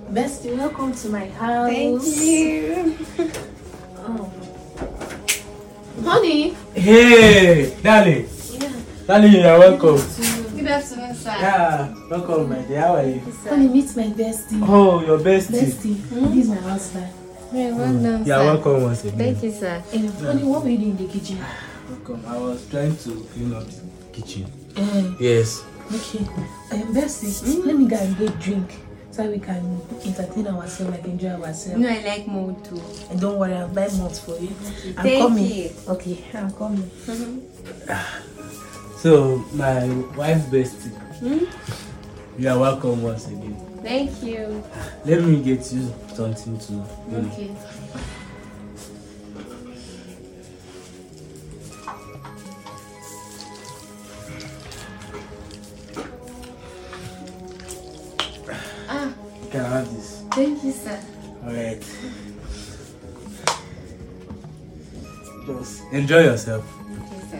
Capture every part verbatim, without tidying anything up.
Bestie, welcome to my house. Thank you. Oh. Honey. Hey, darling. Yeah. Darling, you're welcome. Good afternoon, sir. Yeah, welcome, my dear. How are you? Honey, meet my bestie. Oh, your bestie. Bestie, hmm? This is my husband. Hey, well done, You're sir. welcome once again. Thank you, sir. And honey, what were you doing in the kitchen? Welcome. I was trying to clean up the kitchen. Uh, Yes. okay. Um, bestie, mm? let me go and get drink so we can entertain ourselves, like enjoy ourselves. No, I like mold too. And don't worry, I'll buy more for you. I'm Thank coming. you. Okay, I'm coming. So, my wife's bestie. Hmm? You are welcome once again. Thank you. Let me get you something to do. Okay. Ah, You can have this. thank you, sir. Alright. Just enjoy yourself. Okay, sir.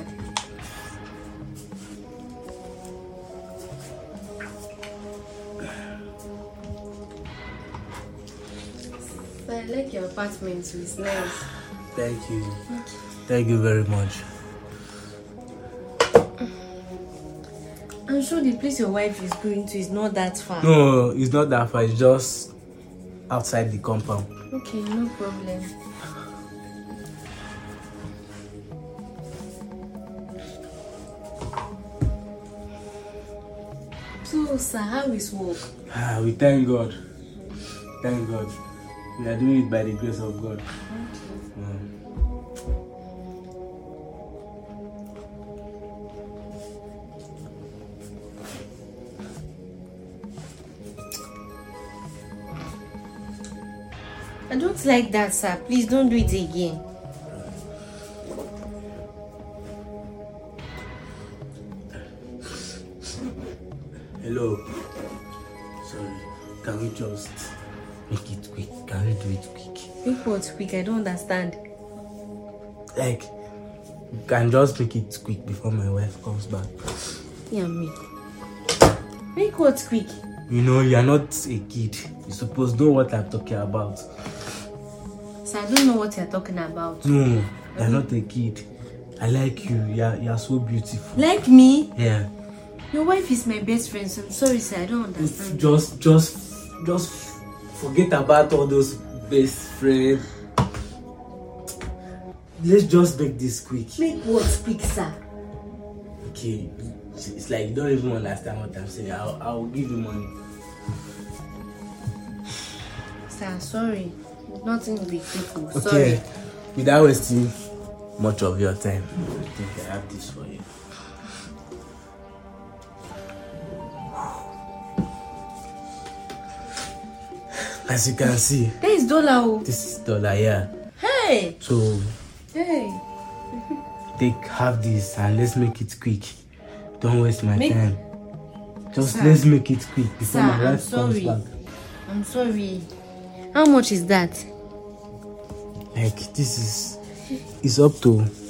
So I like your apartment too. It's nice. Thank you. Thank you very much. I'm sure the place your wife is going to is not that far. No, it's not that far. It's just outside the compound. Okay, no problem. So, sir, how is work? Ah, we thank God. Thank God. We are doing it by the grace of God. Mm. I don't like that, sir. Please don't do it again. Hello. Sorry. Can we just make it quick? Can we do it quick? Make what quick? I don't understand. Like, we can just make it quick before my wife comes back. Yeah, me. Make what quick? You know, you are not a kid. You're supposed to know what I'm talking about. Sir, I don't know what you're talking about. No, you're not a kid. I like you. You're, you're so beautiful. Like me? Yeah. Your wife is my best friend, so I'm sorry, sir. I don't understand. Just, just, just forget about all those best friends. Let's just make this quick. Make what quick, sir? Okay, it's like you don't even understand what I'm saying. I'll, I'll give you money. Sir, sorry. Nothing will be quick. Okay, Sorry. without wasting much of your time, I think I have this for you. As you can see, There is dollar. Oh. this is dollar, yeah. Hey! So Hey! take half this and let's make it quick. Don't waste my Make- time. Just Sir. let's make it quick before Sir, my I'm wife comes sorry. back. I'm sorry. How much is that? Like this is, it's up to